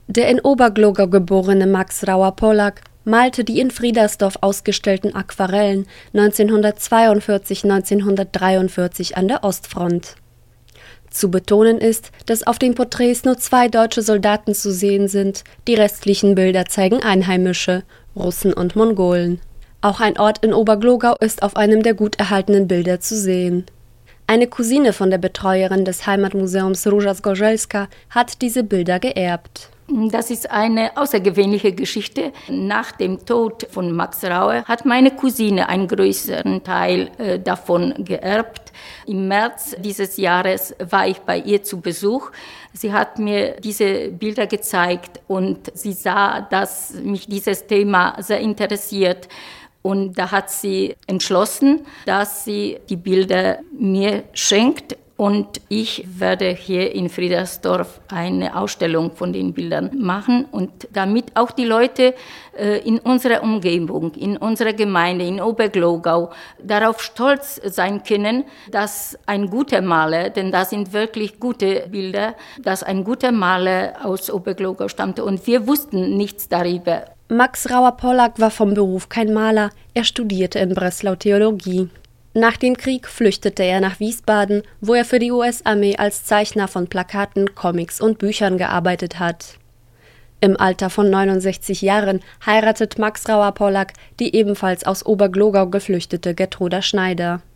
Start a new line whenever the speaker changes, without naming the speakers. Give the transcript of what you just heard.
Der in Oberglogau geborene Max Rauer-Pollack malte die in Friedersdorf ausgestellten Aquarellen 1942/1943 an der Ostfront. Zu betonen ist, dass auf den Porträts nur 2 deutsche Soldaten zu sehen sind, die restlichen Bilder zeigen Einheimische, Russen und Mongolen. Auch ein Ort in Oberglogau ist auf einem der gut erhaltenen Bilder zu sehen. Eine Cousine von der Betreuerin des Heimatmuseums Róża Zgorzelska hat diese Bilder geerbt.
Das ist eine außergewöhnliche Geschichte. Nach dem Tod von Max Rauer hat meine Cousine einen größeren Teil davon geerbt. Im März dieses Jahres war ich bei ihr zu Besuch. Sie hat mir diese Bilder gezeigt und sie sah, dass mich dieses Thema sehr interessiert. Und da hat sie entschlossen, dass sie die Bilder mir schenkt. Und ich werde hier in Friedersdorf eine Ausstellung von den Bildern machen. Und damit auch die Leute in unserer Umgebung, in unserer Gemeinde, in Oberglogau, darauf stolz sein können, dass ein guter Maler, denn das sind wirklich gute Bilder, dass ein guter Maler aus Oberglogau stammte. Und wir wussten nichts darüber.
Max Rauer-Pollack war vom Beruf kein Maler, er studierte in Breslau Theologie. Nach dem Krieg flüchtete er nach Wiesbaden, wo er für die US-Armee als Zeichner von Plakaten, Comics und Büchern gearbeitet hat. Im Alter von 69 Jahren heiratet Max Rauer-Pollack die ebenfalls aus Oberglogau geflüchtete Gertruda Schneider.